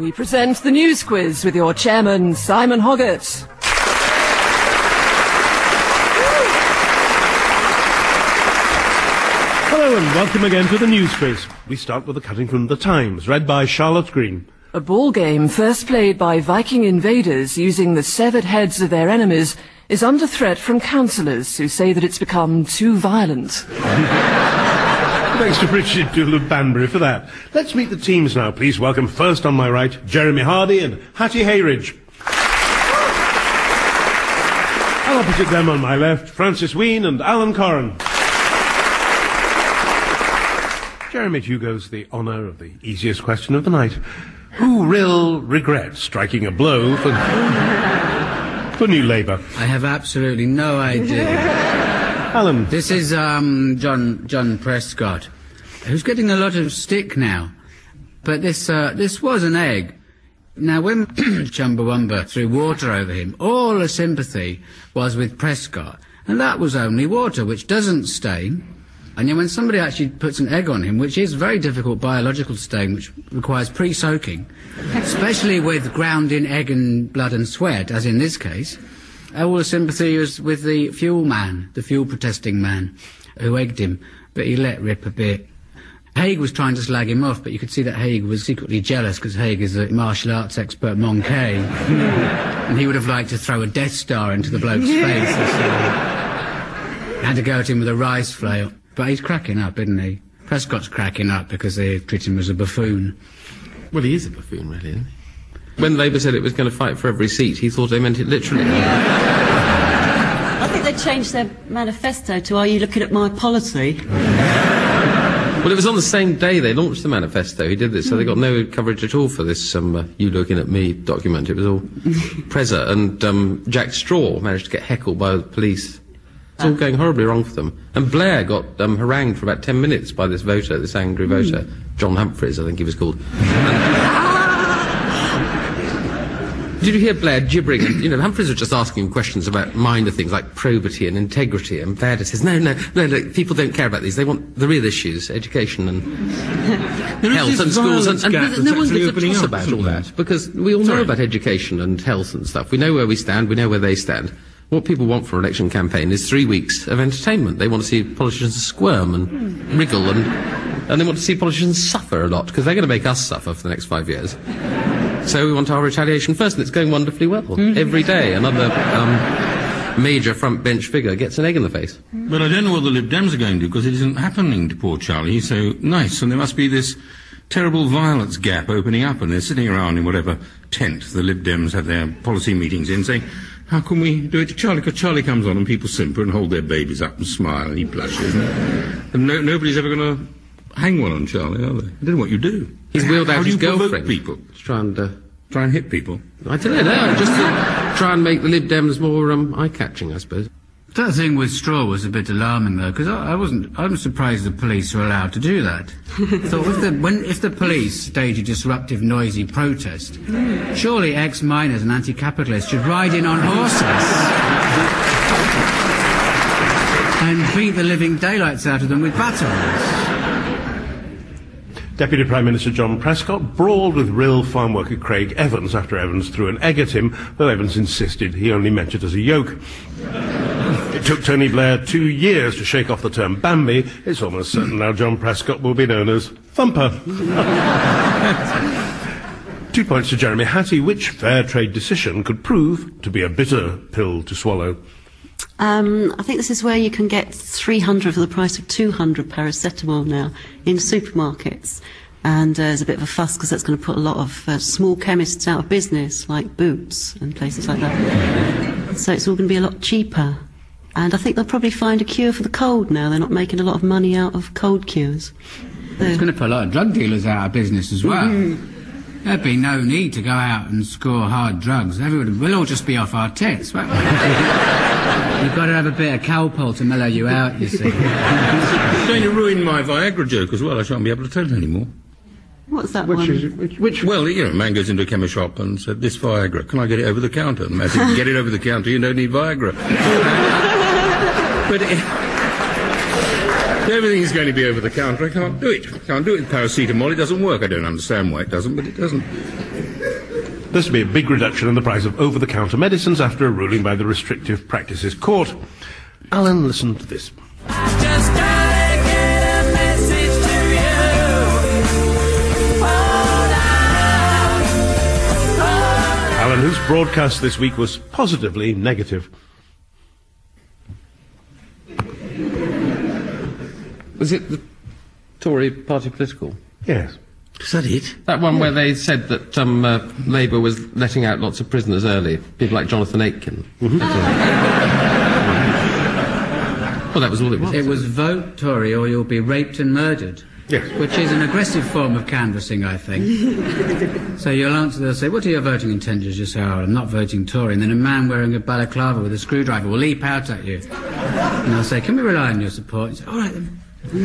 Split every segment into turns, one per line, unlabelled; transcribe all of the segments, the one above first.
we present the News Quiz with your chairman, Simon Hoggart.
Hello and welcome again to the News Quiz. We start with a cutting from The Times, read by Charlotte Green.
A ball game first played by Viking invaders using the severed heads of their enemies is under threat from councillors who say that it's become too violent.
Thanks to Richard Dool of Banbury for that. Let's meet the teams now. Please welcome first on my right, Jeremy Hardy and Hattie Hayridge. And opposite them on my left, Francis Ween and Alan Corran. Jeremy, to you goes the honour of the easiest question of the night. Who will regret striking a blow for New Labour?
I have absolutely no idea.
Alan.
This is John Prescott, who's getting a lot of stick now. But this was an egg. Now, when Chumbawamba threw water over him, all the sympathy was with Prescott, and that was only water, which doesn't stain. And when somebody actually puts an egg on him, which is very difficult biological stain, which requires pre-soaking, especially with ground in egg and blood and sweat, as in this case, all the sympathy is with the fuel man, the fuel protesting man, who egged him, but he let rip a bit. Haig was trying to slag him off, but you could see that Haig was secretly jealous, because Haig is a martial arts expert Moncay, and he would have liked to throw a Death Star into the bloke's face. Had to go at him with a rice flail. But he's cracking up, isn't he? Prescott's cracking up because they treat him as a buffoon.
Well, he is a buffoon, really, isn't he? When Labour said it was going to fight for every seat, he thought they meant it literally.
I think they changed their manifesto to "Are you looking at my policy?"
Well, it was on the same day they launched the manifesto. He did this, so they got no coverage at all for this "You Looking at Me" document. It was all Preza, and Jack Straw managed to get heckled by the police. It's all going horribly wrong for them. And Blair got harangued for about 10 minutes by this voter, this angry voter, John Humphreys, I think he was called. Did you hear Blair gibbering? And, Humphreys was just asking him questions about minor things like probity and integrity, and Blair just says, no, people don't care about these. They want the real issues, education and health and schools. And no one gives a toss about all that, because we all know about education and health and stuff. We know where we stand, we know where they stand. What people want for an election campaign is 3 weeks of entertainment. They want to see politicians squirm and wriggle, and they want to see politicians suffer a lot, because they're going to make us suffer for the next 5 years. So we want our retaliation first, and it's going wonderfully well. Every day another major front bench figure gets an egg in the face.
But I don't know what the Lib Dems are going to do, because it isn't happening to poor Charlie. He's so nice, and there must be this terrible violence gap opening up, and they're sitting around in whatever tent the Lib Dems have their policy meetings in, saying, how can we do it to Charlie? Because Charlie comes on and people simper and hold their babies up and smile, and he blushes. And nobody's ever going to hang one on Charlie, are they? I don't know what you do.
He's wheeled out his girlfriend.
How do you provoke people?
Try
and hit people?
I don't know, just to try and make the Lib Dems more eye-catching, I suppose.
That thing with Straw was a bit alarming, though, because I'm surprised the police are allowed to do that. So if the police stage a disruptive, noisy protest, surely ex-miners and anti-capitalists should ride in on horses and beat the living daylights out of them with batons.
Deputy Prime Minister John Prescott brawled with real farm worker Craig Evans after Evans threw an egg at him, though Evans insisted he only meant it as a joke. It took Tony Blair 2 years to shake off the term Bambi. It's almost certain now John Prescott will be known as Thumper. 2 points to Jeremy Hattie. Which fair trade decision could prove to be a bitter pill to swallow?
I think this is where you can get 300 for the price of 200 paracetamol now in supermarkets. And there's a bit of a fuss because that's going to put a lot of small chemists out of business, like Boots and places like that. So it's all going to be a lot cheaper. And I think they'll probably find a cure for the cold now. They're not making a lot of money out of cold cures.
It's going to put a lot of drug dealers out of business as well. There'd be no need to go out and score hard drugs. We'll all just be off our tits, won't we? You've got to have a bit of Calpol to mellow you out, you see.
It's going to ruin my Viagra joke as well. I shan't be able to tell it anymore.
What's that one?
Well, a man goes into a chemist shop and said, this Viagra, can I get it over the counter? And the man said, get it over the counter, you don't need Viagra. But everything's going to be over the counter. I can't do it. I can't do it with paracetamol. It doesn't work. I don't understand why it doesn't, but it doesn't.
There's to be a big reduction in the price of over-the-counter medicines after a ruling by the Restrictive Practices Court. Alan, listen to this.
Just gotta get a message to you.
Alan, whose broadcast this week was positively negative.
Was it the Tory party political?
Yes.
Is that it?
That one where they said that Labour was letting out lots of prisoners early, people like Jonathan Aitken.
Mm-hmm.
Well, that was all it was.
It was vote Tory or you'll be raped and murdered.
Yes.
Which is an aggressive form of canvassing, I think. So you'll answer, they'll say, what are your voting intentions? You say, oh, I'm not voting Tory. And then a man wearing a balaclava with a screwdriver will leap out at you. And they'll say, can we rely on your support? You say, all right then.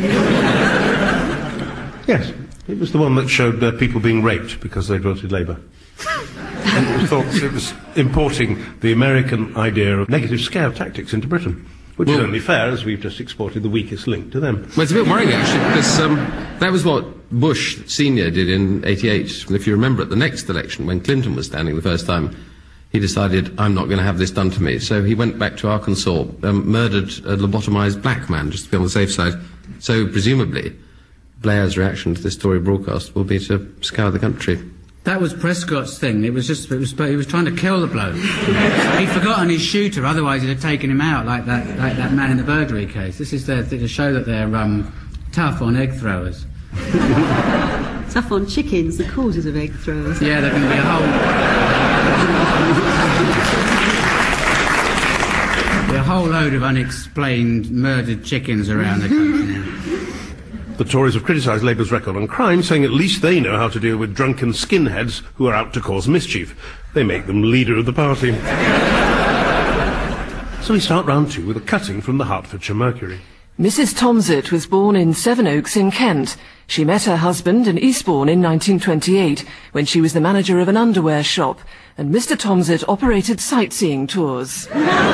Yes. It was the one that showed people being raped because they'd voted Labour. And it was thought it was importing the American idea of negative scare tactics into Britain, which is only fair as we've just exported the weakest link to them.
Well, it's a bit worrying, actually, because that was what Bush Sr. did in '88. If you remember, at the next election, when Clinton was standing the first time, he decided, I'm not going to have this done to me. So he went back to Arkansas, murdered a lobotomized black man, just to be on the safe side. So, presumably, Blair's reaction to this Tory broadcast will be to scour the country.
That was Prescott's thing. He was trying to kill the bloke. He'd forgotten his shooter, otherwise he'd have taken him out like that man in the burglary case. This is to show that they're tough on egg throwers.
Tough on chickens, the causes of egg throwers.
Yeah, there can be a whole load of unexplained murdered chickens around the country now.
The Tories have criticised Labour's record on crime, saying at least they know how to deal with drunken skinheads who are out to cause mischief. They make them leader of the party. So we start round two with a cutting from the Hertfordshire Mercury.
Mrs. Tomsit was born in Sevenoaks in Kent. She met her husband in Eastbourne in 1928 when she was the manager of an underwear shop, and Mr. Tomsit operated sightseeing tours.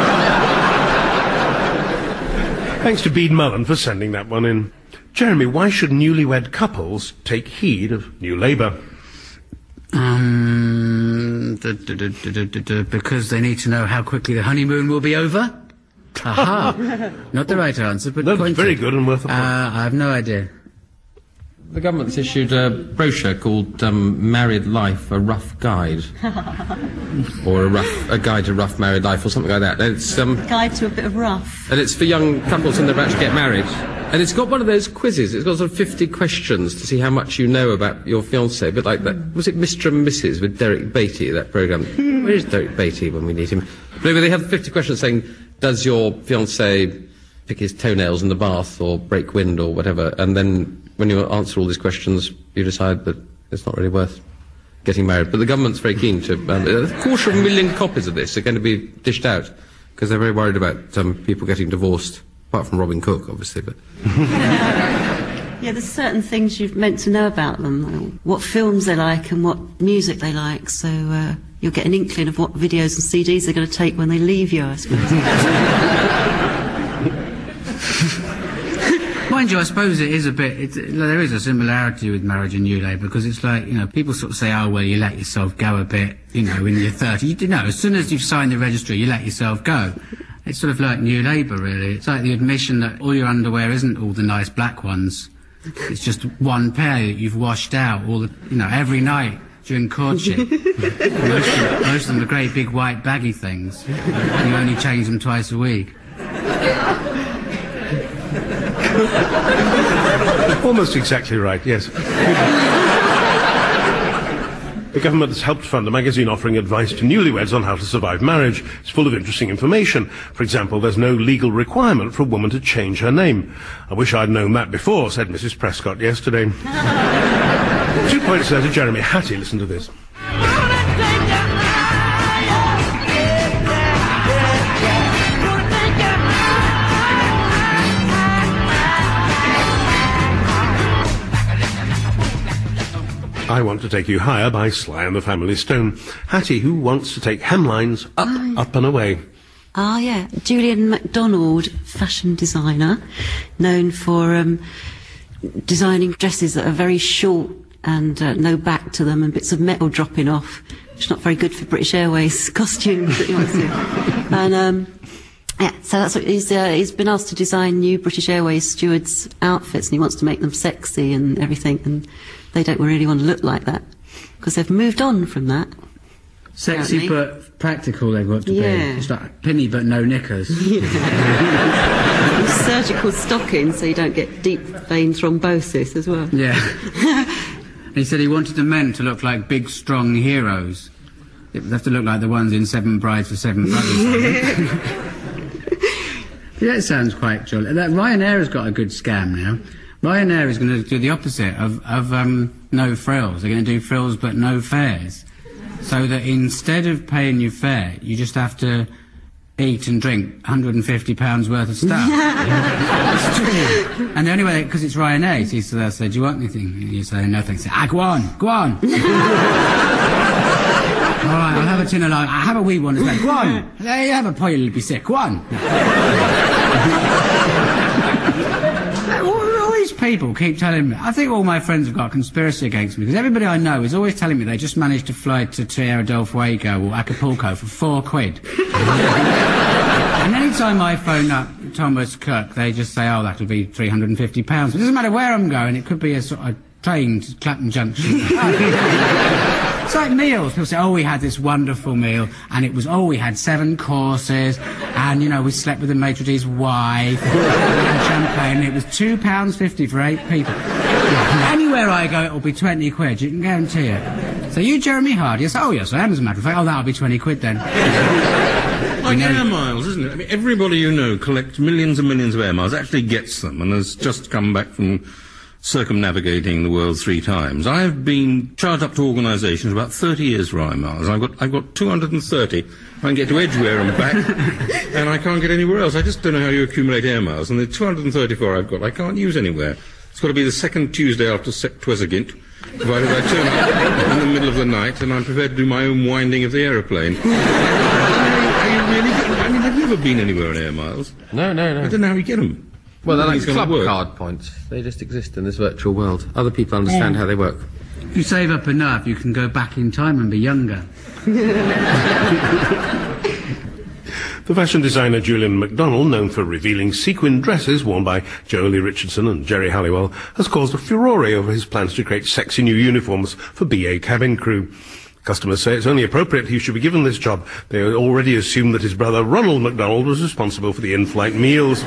Thanks to Bede Mullen for sending that one in. Jeremy, why should newlywed couples take heed of New Labour?
Because they need to know how quickly the honeymoon will be over? Aha! Not the right answer, but
That's very good and worth a point.
I have no idea.
The government's issued a brochure called Married Life, a Rough Guide. Or a Guide to Rough Married Life, or something like that. And it's,
Guide to a bit of rough.
and it's for young couples when they're about to get married. And it's got one of those quizzes. It's got sort of 50 questions to see how much you know about your fiancé. A bit like that. Was it Mr. and Mrs. with Derek Beatty, that programme? Where is Derek Beatty when we need him? But anyway, they have 50 questions saying, does your fiancé pick his toenails in the bath or break wind or whatever? And then when you answer all these questions, you decide that it's not really worth getting married. But the government's very keen to... 250,000 copies of this are going to be dished out because they're very worried about people getting divorced. Apart from Robin Cook, obviously, but...
Yeah, there's certain things you've meant to know about them, what films they like and what music they like, so you'll get an inkling of what videos and CDs they're going to take when they leave you, I suppose.
Mind you, I suppose it is a bit... there is a similarity with marriage and New Labour, because it's like, people sort of say, oh, well, you let yourself go a bit, in your 30s. As soon as you've signed the registry, you let yourself go. It's sort of like New Labour, really. It's like the admission that all your underwear isn't all the nice black ones. It's just one pair that you've washed out every night during courtship. Most of them are great big white baggy things. And you only change them twice a week.
Almost exactly right, yes. The government has helped fund a magazine offering advice to newlyweds on how to survive marriage. It's full of interesting information. For example, there's no legal requirement for a woman to change her name. I wish I'd known that before, said Mrs. Prescott yesterday. 2 points there to Jeremy Hattie. Listen to this. I Want to Take You Higher by Sly and the Family Stone. Hattie, who wants to take hemlines up and away.
Ah, yeah. Julian MacDonald, fashion designer, known for designing dresses that are very short and no back to them and bits of metal dropping off. which is not very good for British Airways costumes that he wants to. And yeah, so that's what he's been asked to design new British Airways stewards' outfits, and he wants to make them sexy and everything, and they don't really want to look like that because they've moved on from that.
Sexy
apparently.
but practical they've got to
Yeah.
be. It's like Pinny but no knickers.
Surgical stockings so you don't get deep vein thrombosis as well.
Yeah. And he said he wanted the men to look like big, strong heroes. They have to look like the ones in Seven Brides for Seven Brothers. Yeah, it sounds quite jolly. Ryanair has got a good scam now. Ryanair is going to do the opposite of no frills. They're going to do frills but no fares. So that instead of paying your fare, you just have to eat and drink £150 worth of stuff. It's true. And the only way, because it's Ryanair, so they'll say, do you want anything? And you say, no thanks. Go on. All right, I'll have a tin of lime. I'll have a wee one as well. Go on. There you have a pie, you'll be sick. Go on. All these people keep telling me, I think all my friends have got a conspiracy against me, because everybody I know is always telling me they just managed to fly to Tierra del Fuego or Acapulco for £4. And any time I phone up Thomas Cook, they just say, oh, that'll be £350. It doesn't matter where I'm going, it could be a sort of train to Clapham Junction. It's like meals. People say, oh, we had this wonderful meal, and it was, oh, we had 7 courses, and, you know, we slept with the maitre d's wife, and champagne, and it was £2.50 for 8 people. Anywhere I go, it'll be 20 quid, you can guarantee it. So you, Jeremy Hardy? Yes, oh, yes, I am, as a matter of fact. Oh, that'll be 20 quid then.
Like air miles, isn't it? I mean, everybody you know collects millions and millions of air miles, actually gets them, and has just come back from circumnavigating the world 3 times. I've been charged up to organisations about 30 years for air miles. I've got 230. I can get to Edgware and back, and I can't get anywhere else. I just don't know how you accumulate air miles. And the 234 I've got, I can't use anywhere. It's got to be the second Tuesday after Septuagint, provided I turn up in the middle of the night, and I'm prepared to do my own winding of the aeroplane. Are you really? I mean, have you ever been anywhere on air miles?
No.
I don't know how you get them.
Well, they're like
Nobody's gonna
club
work.
card points. They just exist in this virtual world. Other people understand how they work.
If you save up enough, you can go back in time and be younger.
The fashion designer Julian MacDonald, known for revealing sequin dresses worn by Jolie Richardson and Jerry Halliwell, has caused a furore over his plans to create sexy new uniforms for BA cabin crew. Customers say it's only appropriate he should be given this job. They already assumed that his brother Ronald MacDonald was responsible for the in-flight meals.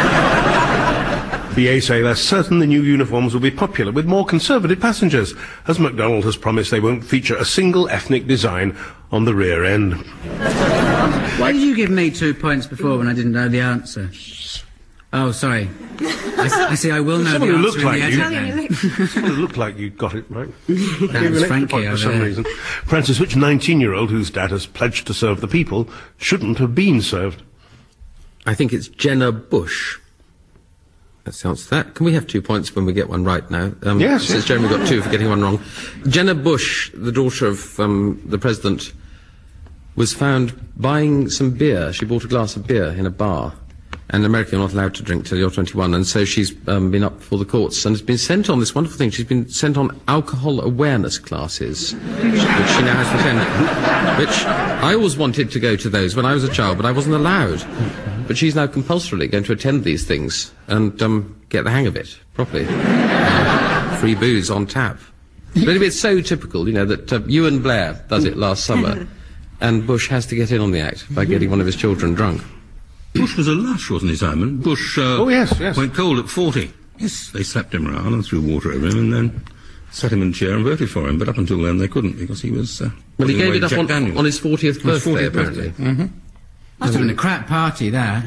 BA say they're certain the new uniforms will be popular with more conservative passengers, as MacDonald has promised they won't feature a single ethnic design on the rear end.
Why did you give me 2 points before when I didn't know the answer? Oh, sorry. I see, I will know
Someone
the
who
answer
looked
in
like
the
you.
edit then.
Someone who looked like you got it right.
That was Frankie
For
over
some
there.
reason. Francis, which 19-year-old whose dad has pledged to serve the people shouldn't have been served?
I think it's Jenna Bush. That's the answer to that. Can we have 2 points when we get one right now?
Yes,
Since
yes.
Jeremy got 2 for getting one wrong. Jenna Bush, the daughter of the president, was found buying some beer. She bought a glass of beer in a bar. And in America, you're not allowed to drink till you're 21. And so she's been up before the courts and has been sent on this wonderful thing. She's been sent on alcohol awareness classes, which she now has to attend. Which I always wanted to go to those when I was a child, but I wasn't allowed. But she's now compulsorily going to attend these things and get the hang of it properly. Free booze on tap. But anyway, it's so typical, you know, that Ewan Blair does it last summer, and Bush has to get in on the act by getting one of his children drunk.
Bush was a lush, wasn't he, Simon? Bush
yes.
went cold at 40. Yes, they slapped him around and threw water over him and then sat him in a chair and voted for him. But up until then they couldn't because he was...
Well, he gave it up
Jack
on
Daniels.
his 40th birthday,
40th
apparently.
birthday. Mm-hmm.
Must have been a crap party, there.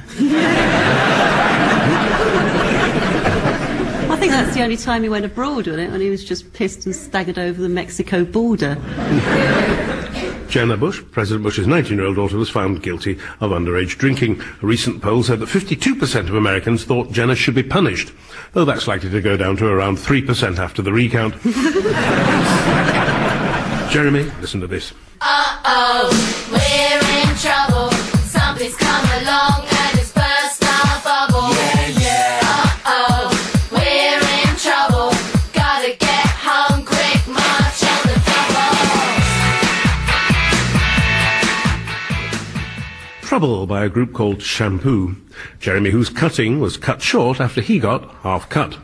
I think that's the only time he went abroad with it, when he was just pissed and staggered over the Mexico border.
Jenna Bush, President Bush's 19-year-old daughter, was found guilty of underage drinking. A recent poll said that 52% of Americans thought Jenna should be punished, though that's likely to go down to around 3% after the recount. Jeremy, listen to this.
Uh-oh, we're in trouble. Something's come along and it's burst our bubble. Uh-oh, we're in trouble. Gotta get home quick, march on the double.
Trouble by a group called Shampoo. Jeremy, whose cutting was cut short after he got half cut.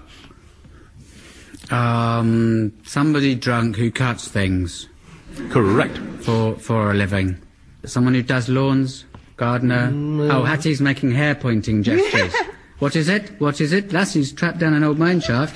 Somebody drunk who cuts things.
Correct.
For a living. Someone who does lawns, gardener. Oh, Hattie's making hair-pointing gestures. What is it? What is it? Lassie's trapped down an old mine shaft.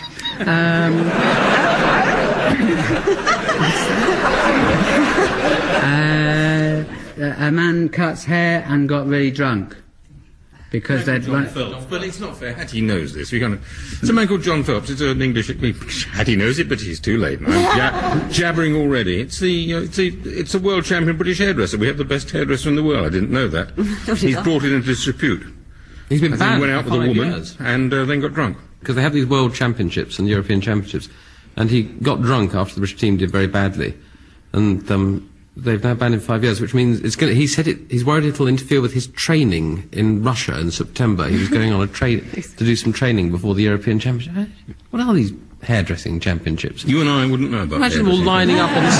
A man cuts hair and got really drunk. Because they'd run...
Well, it's not fair. Hattie knows this. It's a man called John Phelps. It's an English... Hattie knows it, but he's too late. I'm jabbering already. It's a world champion British hairdresser. We have the best hairdresser in the world. I didn't know that. He's brought it into disrepute.
He's been banned.
He went out with a woman
years.
and then got drunk.
Because they have these world championships and European championships. And he got drunk after the British team did very badly. And they've now banned him 5 years, which means he said he's worried it'll interfere with his training in Russia in September. He was going on to do some training before the European Championship. What are these hairdressing championships?
You and I wouldn't know about
Imagine them all lining up on the...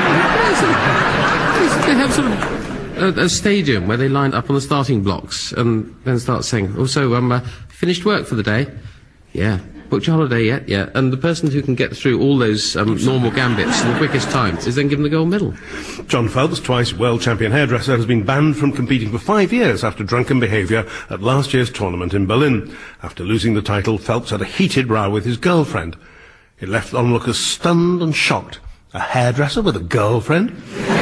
They have sort of a stadium where they line up on the starting blocks and then start saying, also, finished work for the day? Yeah. Booked your holiday yet? Yeah. And the person who can get through all those normal gambits in the quickest time is then given the gold medal.
John Phelps, twice world champion hairdresser, has been banned from competing for 5 years after drunken behaviour at last year's tournament in Berlin. After losing the title, Phelps had a heated row with his girlfriend. It left onlookers stunned and shocked. A hairdresser with a girlfriend?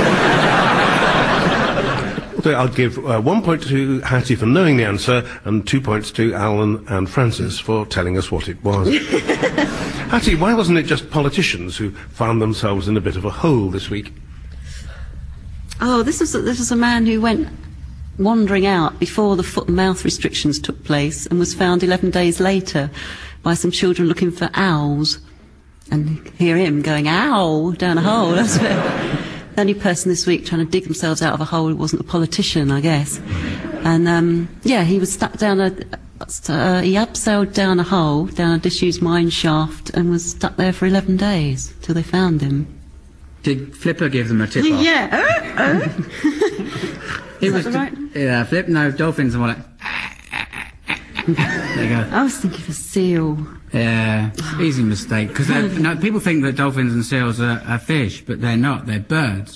So I'll give 1 point to Hattie for knowing the answer and 2 points to Alan and Francis for telling us what it was. Hattie, why wasn't it just politicians who found themselves in a bit of a hole this week?
Oh, this was a man who went wandering out before the foot and mouth restrictions took place and was found 11 days later by some children looking for owls. And hear him going, ow, down a hole. That's the only person this week trying to dig themselves out of a hole who wasn't a politician, I guess. And, he was stuck down he abseiled down a hole, down a disused mine shaft, and was stuck there for 11 days, till they found him.
Did Flipper give them a tip-off?
Yeah.
He was
right?
Yeah, Flip, no, dolphins are more like... There you go.
I was thinking of a seal.
Yeah, easy mistake. Because people think that dolphins and seals are fish, but they're not. They're birds.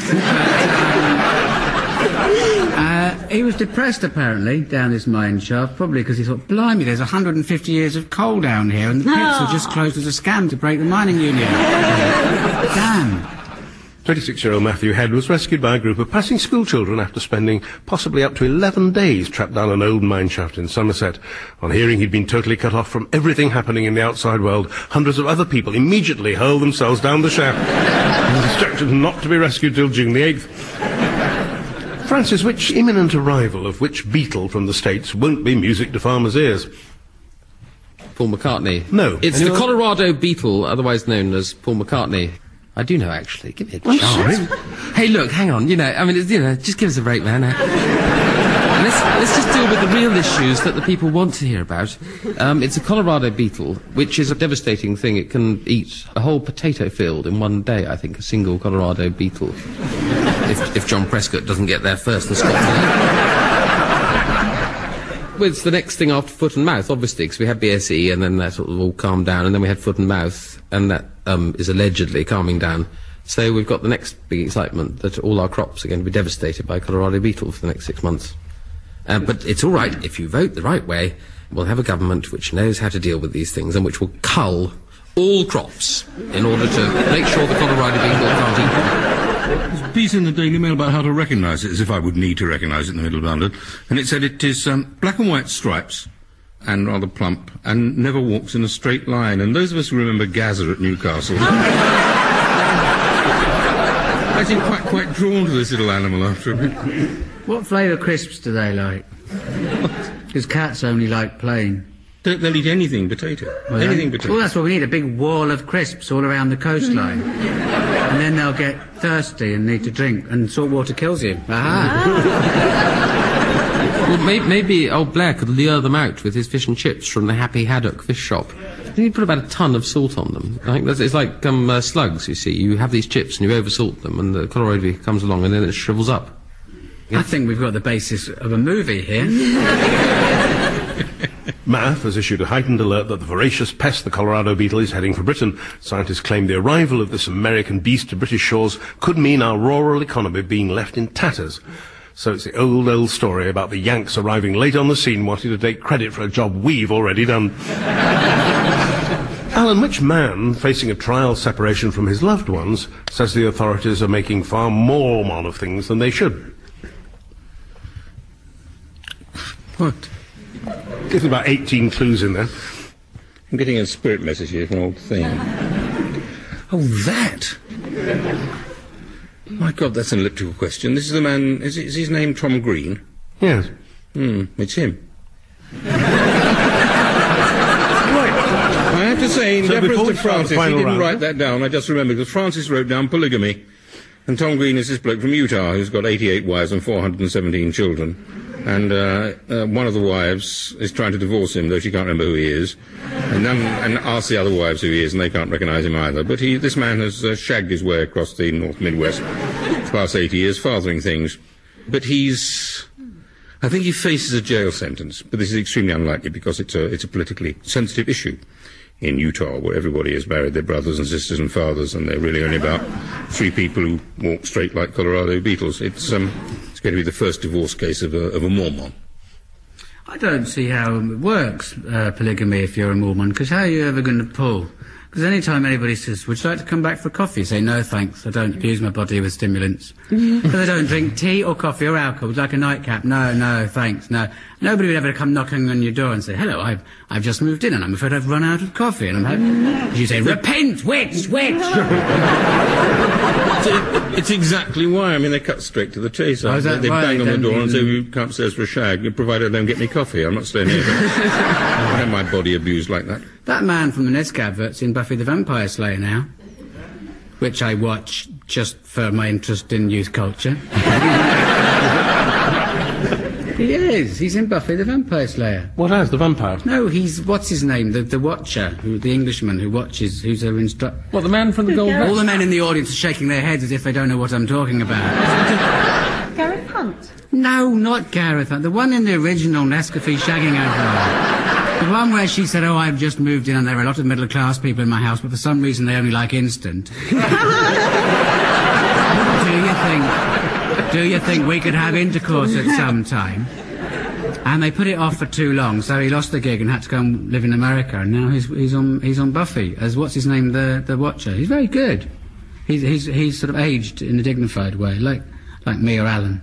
He was depressed, apparently, down this mine shaft, probably because he thought, blimey, there's 150 years of coal down here, and the pits were just closed as a scam to break the mining union. Damn.
26-year-old Matthew Head was rescued by a group of passing school children after spending possibly up to 11 days trapped down an old mine shaft in Somerset. On hearing he'd been totally cut off from everything happening in the outside world, hundreds of other people immediately hurled themselves down the shaft and instructed not to be rescued till June the 8th. Francis, which imminent arrival of which Beatle from the States won't be music to farmers' ears?
Paul McCartney.
No.
It's the Colorado Beetle, otherwise known as Paul McCartney. I do know, actually. Give me a chance.
Sorry.
Hey, look, hang on. Just give us a break, man. Let's just deal with the real issues that the people want to hear about. It's a Colorado beetle, which is a devastating thing. It can eat a whole potato field in one day, I think, a single Colorado beetle. If John Prescott doesn't get there first, the Scots. Well, it's the next thing after foot and mouth, obviously, because we had BSE, and then that sort of all calmed down, and then we had foot and mouth, and that is allegedly calming down. So we've got the next big excitement that all our crops are going to be devastated by Colorado beetle for the next 6 months. But it's all right. If you vote the right way, we'll have a government which knows how to deal with these things and which will cull all crops in order to make sure the Colorado beetle can't eat them.
There's a piece in the Daily Mail about how to recognise it, as if I would need to recognise it in the middle of London. And it said it is black and white stripes, and rather plump, and never walks in a straight line. And those of us who remember Gaza at Newcastle... I seem quite drawn to this little animal after a bit.
What flavour crisps do they like? Because cats only like plain.
They'll eat anything potato.
Well,
anything potato.
Well, that's what we need, a big wall of crisps all around the coastline. And then they'll get thirsty and need to drink, and salt water kills you. Aha!
Well, maybe old Blair could lure them out with his fish and chips from the Happy Haddock fish shop. You put about a ton of salt on them. I think it's like slugs, you see. You have these chips and you oversalt them, and the Colorado comes along and then it shrivels up.
I think we've got the basis of a movie here.
MAF has issued a heightened alert that the voracious pest, the Colorado beetle, is heading for Britain. Scientists claim the arrival of this American beast to British shores could mean our rural economy being left in tatters. So it's the old story about the Yanks arriving late on the scene wanting to take credit for a job we've already done. Alan, which man, facing a trial separation from his loved ones, says the authorities are making far more of things than they should?
What?
There's about 18 clues in there.
I'm getting a spirit message here from an old thing. Oh, that! My God, that's an elliptical question. This is the man... Is his name Tom Green?
Yes.
It's him. I have to say, in
So
deference
before
to
we start the
Francis, he
final
didn't
round,
write that down. I just remembered, because Francis wrote down polygamy. And Tom Green is this bloke from Utah who's got 88 wives and 417 children. And one of the wives is trying to divorce him, though she can't remember who he is. And asks the other wives who he is, and they can't recognise him either. But this man has shagged his way across the North Midwest for the past 80 years, fathering things. But I think he faces a jail sentence, but this is extremely unlikely because it's a politically sensitive issue in Utah, where everybody has married their brothers and sisters and fathers, and there are really only about 3 people who walk straight like Colorado beetles. It's going to be the first divorce case of a Mormon.
I don't see how it works, polygamy, if you're a Mormon, because how are you ever going to pull? Because any time anybody says, would you like to come back for coffee? You say, no, thanks, I don't abuse my body with stimulants. Because I don't drink tea or coffee or alcohol. Would you like a nightcap? No, thanks, no. Nobody would ever come knocking on your door and say, hello, I've just moved in and I'm afraid I've run out of coffee. And you say, repent, witch!
It's exactly why. I mean, they cut straight to the chase.
Oh, is that
they
right?
bang on the door and say, you come upstairs for a shag, provided I don't get me coffee. I'm not staying here. I don't have my body abused like that.
That man from the Nesca advert's in Buffy the Vampire Slayer now, which I watch just for my interest in youth culture. He is. He's in Buffy the Vampire Slayer.
What as, the vampire?
No, he's... What's his name? The Watcher, the Englishman who watches, who's their instructor.
What, the man from the Gold
All the men in the audience are shaking their heads as if they don't know what I'm talking about.
Gareth Hunt?
No, not Gareth Hunt. The one in the original Nescafé shagging over. The one where she said, oh, I've just moved in and there are a lot of middle-class people in my house, but for some reason they only like instant. Do you think we could have intercourse at some time? And they put it off for too long, so he lost the gig and had to go and live in America. And now he's on Buffy as what's his name, the Watcher. He's very good. He's sort of aged in a dignified way, like me or Alan.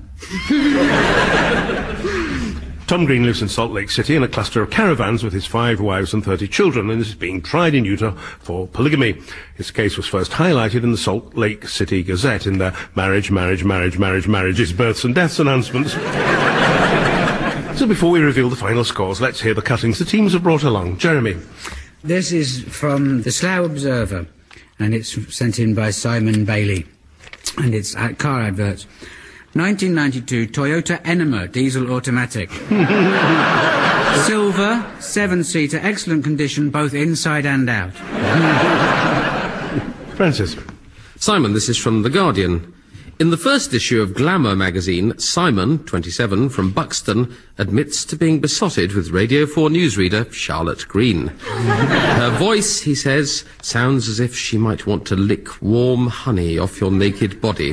Tom Green lives in Salt Lake City in a cluster of caravans with his 5 wives and 30 children, and is being tried in Utah for polygamy. His case was first highlighted in the Salt Lake City Gazette in their marriages, births and deaths announcements. So before we reveal the final scores, let's hear the cuttings the teams have brought along. Jeremy.
This is from the Slough Observer, and it's sent in by Simon Bailey, and it's at car adverts. 1992 Toyota Enema diesel automatic. Silver, 7-seater, excellent condition, both inside and out.
Francis.
Simon, this is from The Guardian. In the first issue of Glamour magazine, Simon, 27, from Buxton, admits to being besotted with Radio 4 newsreader Charlotte Green. Her voice, he says, sounds as if she might want to lick warm honey off your naked body.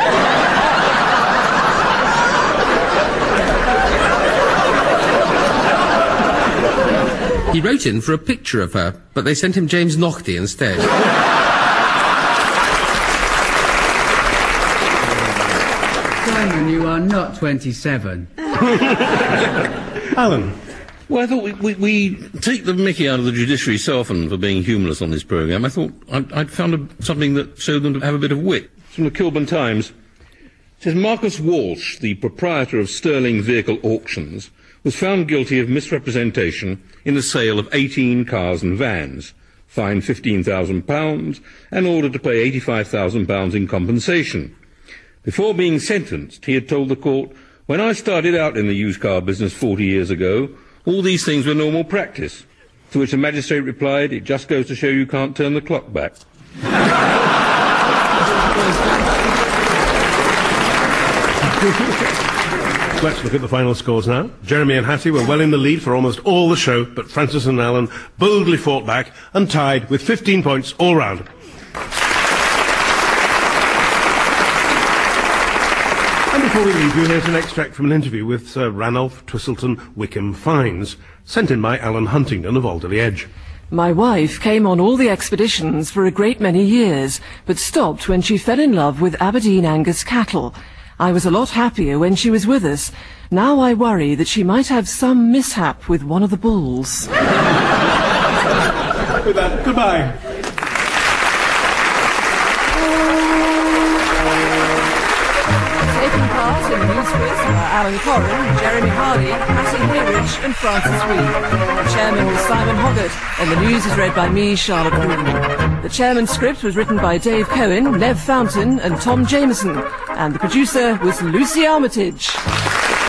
He wrote in for a picture of her, but they sent him James Naughtie instead.
Simon, you are not 27.
Alan.
Well, I thought we take the mickey out of the judiciary so often for being humorless on this programme. I thought I'd found something that showed them to have a bit of wit. It's from the Kilburn Times. It says, Marcus Walsh, the proprietor of Sterling Vehicle Auctions, was found guilty of misrepresentation in the sale of 18 cars and vans, fined £15,000 and ordered to pay £85,000 in compensation. Before being sentenced, he had told the court, when I started out in the used car business 40 years ago, all these things were normal practice. To which the magistrate replied, it just goes to show you can't turn the clock back.
Let's look at the final scores now. Jeremy and Hattie were well in the lead for almost all the show, but Francis and Alan boldly fought back and tied with 15 points all round. And before we leave you, here's an extract from an interview with Sir Ranulph Twistleton Wickham Fiennes, sent in by Alan Huntingdon of Alderley Edge.
My wife came on all the expeditions for a great many years, but stopped when she fell in love with Aberdeen Angus cattle. I was a lot happier when she was with us. Now I worry that she might have some mishap with one of the bulls.
With that, goodbye.
Taking part in the news quiz were Alan Corrin, Jeremy Harley, Hattie Hayrich and Francis Reed. The chairman was Simon Hoggart, and the news is read by me, Charlotte Green. The chairman's script was written by Dave Cohen, Nev Fountain and Tom Jameson, and the producer was Lucy Armitage.